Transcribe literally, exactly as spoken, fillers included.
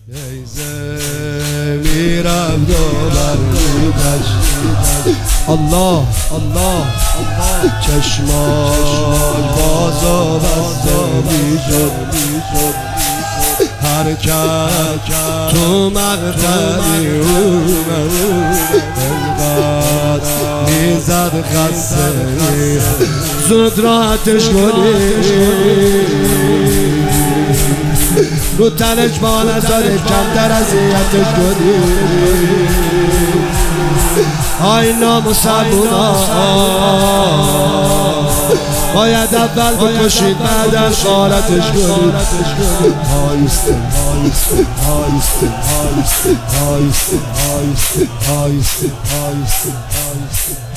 میرم دوبر میدش الله الله الله چشمان باز و بسته میشد هر کس تو مقتدی اومد انقدر میزد خسته زود راحتش کنی رو تنش با نظاره کمتر اذیتش کنی آی نامسلمونا باید اول بکشید بعد غارتش کنید آیسته آیسته آیسته آیسته آیسته آیسته آیسته آیسته